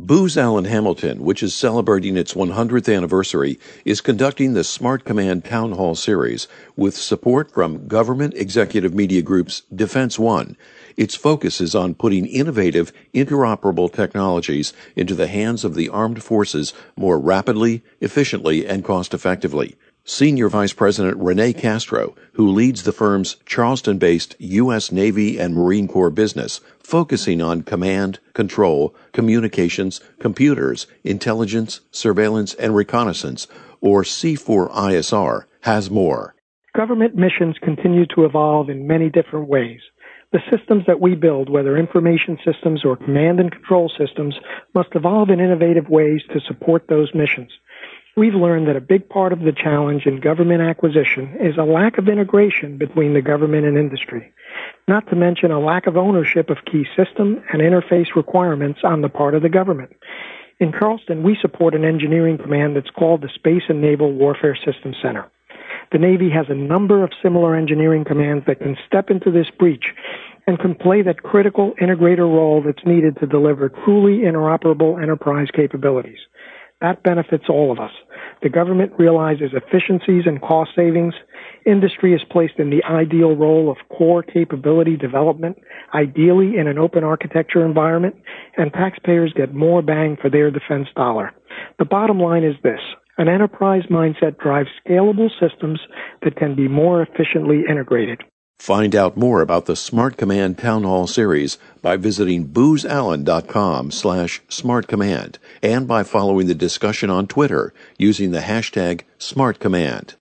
Booz Allen Hamilton, which is celebrating its 100th anniversary, is conducting the Smart Command Town Hall Series with support from Government Executive Media Group's Defense One. Its focus is on putting innovative, interoperable technologies into the hands of the armed forces more rapidly, efficiently, and cost-effectively. Senior Vice President Renee Castro, who leads the firm's Charleston-based U.S. Navy and Marine Corps business, focusing on command, control, communications, computers, intelligence, surveillance, and reconnaissance, or C4ISR, has more. Government missions continue to evolve in many different ways. The systems that we build, whether information systems or command and control systems, must evolve in innovative ways to support those missions. We've learned that a big part of the challenge in government acquisition is a lack of integration between the government and industry, not to mention a lack of ownership of key system and interface requirements on the part of the government. In Charleston, we support an engineering command that's called the Space and Naval Warfare Systems Center. The Navy has a number of similar engineering commands that can step into this breach and can play that critical integrator role that's needed to deliver truly interoperable enterprise capabilities. That benefits all of us. The government realizes efficiencies and cost savings. Industry is placed in the ideal role of core capability development, ideally in an open architecture environment, and taxpayers get more bang for their defense dollar. The bottom line is this. An enterprise mindset drives scalable systems that can be more efficiently integrated. Find out more about the Smart Command Town Hall Series by visiting boozallen.com/smartcommand and by following the discussion on Twitter using the hashtag SmartCommand.